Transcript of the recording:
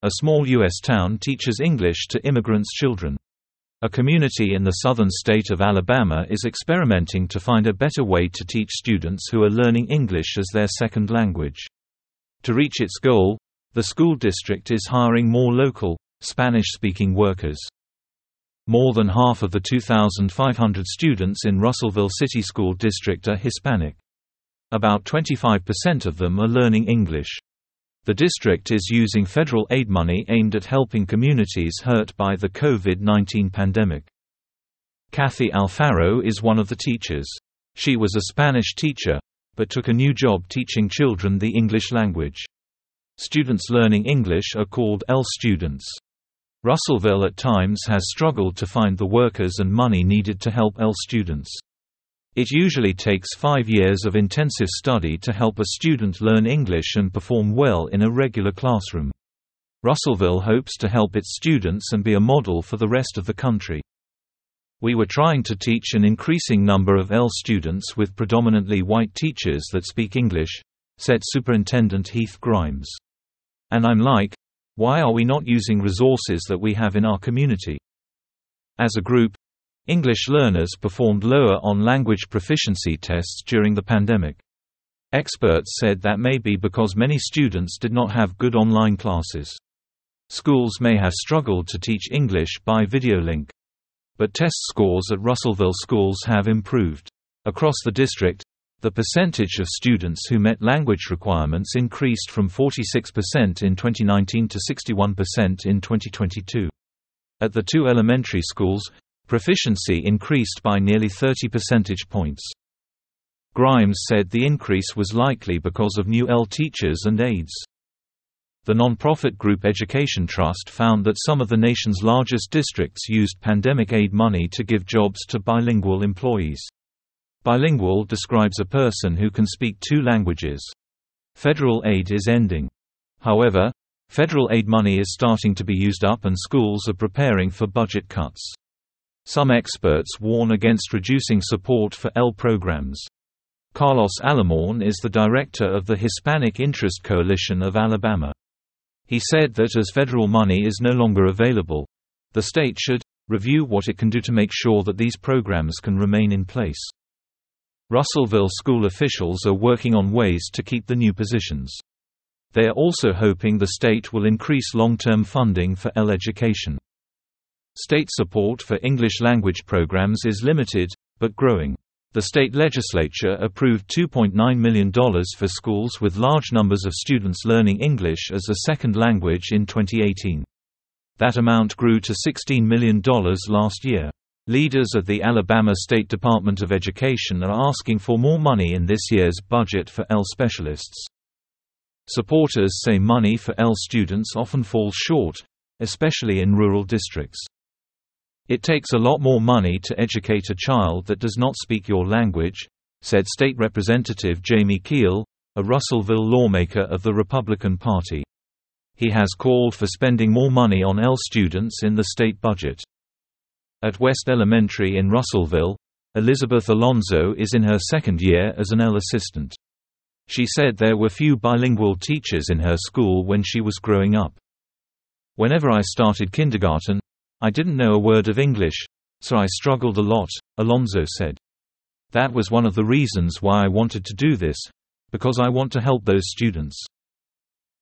A small U.S. town teaches English to immigrants' children. A community in the southern state of Alabama is experimenting to find a better way to teach students who are learning English as their second language. To reach its goal, the school district is hiring more local, Spanish-speaking workers. More than half of the 2,500 students in Russellville City School District are Hispanic. About 25% of them are learning English. The district is using federal aid money aimed at helping communities hurt by the COVID-19 pandemic. Kathy Alfaro is one of the teachers. She was a Spanish teacher, but took a new job teaching children the English language. Students learning English are called EL students. Russellville at times has struggled to find the workers and money needed to help EL students. It usually takes 5 years of intensive study to help a student learn English and perform well in a regular classroom. Russellville hopes to help its students and be a model for the rest of the country. We were trying to teach an increasing number of EL students with predominantly white teachers that speak English, said Superintendent Heath Grimes. And I'm like, why are we not using resources that we have in our community? As a group, English learners performed lower on language proficiency tests during the pandemic. Experts said that may be because many students did not have good online classes. Schools may have struggled to teach English by video link. But test scores at Russellville schools have improved. Across the district, the percentage of students who met language requirements increased from 46% in 2019 to 61% in 2022. At the two elementary schools, proficiency increased by nearly 30 percentage points. Grimes said the increase was likely because of new EL teachers and aides. The nonprofit group Education Trust found that some of the nation's largest districts used pandemic aid money to give jobs to bilingual employees. Bilingual describes a person who can speak 2 languages. Federal aid is ending. However, federal aid money is starting to be used up and schools are preparing for budget cuts. Some experts warn against reducing support for EL programs. Carlos Alamorn is the director of the Hispanic Interest Coalition of Alabama. He said that as federal money is no longer available, the state should review what it can do to make sure that these programs can remain in place. Russellville school officials are working on ways to keep the new positions. They are also hoping the state will increase long-term funding for EL education. State support for English language programs is limited, but growing. The state legislature approved $2.9 million for schools with large numbers of students learning English as a second language in 2018. That amount grew to $16 million last year. Leaders at the Alabama State Department of Education are asking for more money in this year's budget for EL specialists. Supporters say money for EL students often falls short, especially in rural districts. It takes a lot more money to educate a child that does not speak your language, said State Representative Jamie Keel, a Russellville lawmaker of the Republican Party. He has called for spending more money on EL students in the state budget. At West Elementary in Russellville, Elizabeth Alonzo is in her second year as an EL assistant. She said there were few bilingual teachers in her school when she was growing up. Whenever I started kindergarten, I didn't know a word of English, so I struggled a lot, Alonzo said. That was one of the reasons why I wanted to do this, because I want to help those students.